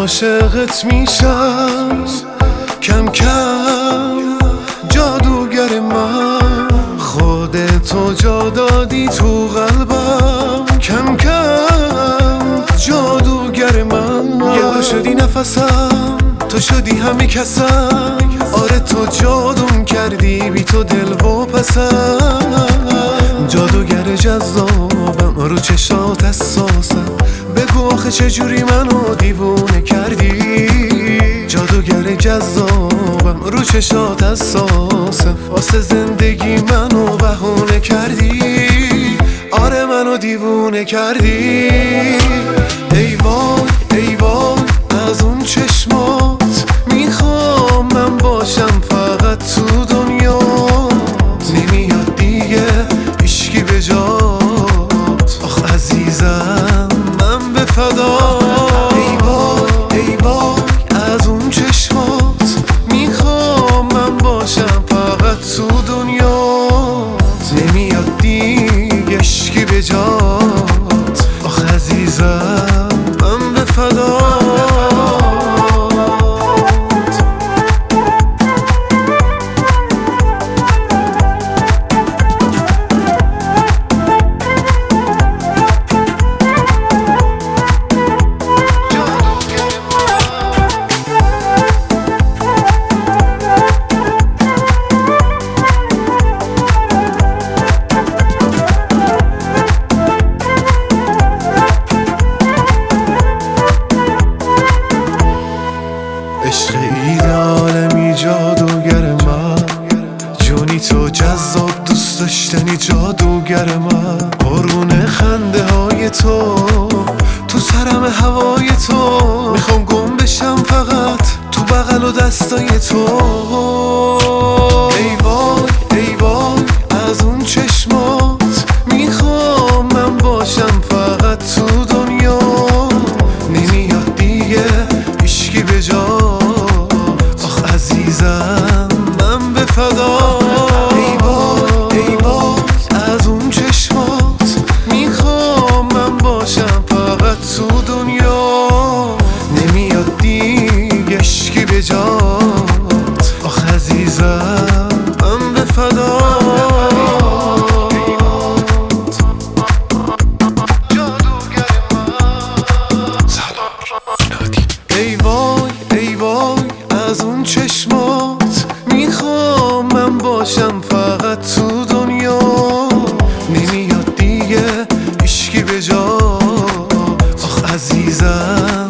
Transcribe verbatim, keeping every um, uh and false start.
عاشقت میشم کم کم جادوگر من، خودتو جا دادی تو قلبم کم کم جادوگر من. یه شدی نفسم، تو شدی همه کسم، آره تو جادوم کردی بی تو دل و پسم. جادوگر جذابم رو چشات حساسم، بگو آخه چجوری منو دیوونه کردی. جادوگر جذابم رو چشات حساسم، واسه زندگی منو بهونه کردی، آره منو دیوونه کردی. ای وای ای وای از اون چشمات، میخوام من باشم فقط تو دنیا، نمیاد دیگه هیچکی به جات. آخ عزیزم من به فدا. ای وای ای وای از اون چشمات، میخوام من باشم فقط تو دنیا، نمیاد دیگه هیچکی به جات. آخ عزیزم من به فدا. عشق ایدالمی جادوگر من، جونی تو جذاب دوست داشتنی جادوگر من. قرون خنده های تو تو سرم هوای تو، میخوام گم بشم فقط تو بغل و دستای تو. ای وای ای وای از اون چشمات، میخوام من باشم فقط تو دنیا، نمیاد دیگه هیچکی به جا. عزیزم من به فدا. ای وای ای وای از اون چشمات، میخوام من باشم فقط تو دنیا، نمیاد دیگه هیچکی به جات. آخ عزیزم من به فدا. ای وای ای وای از اون چشمات، میخوام من باشم فقط تو دنیا، نمیاد دیگه هیچکی به جا. آخ عزیزم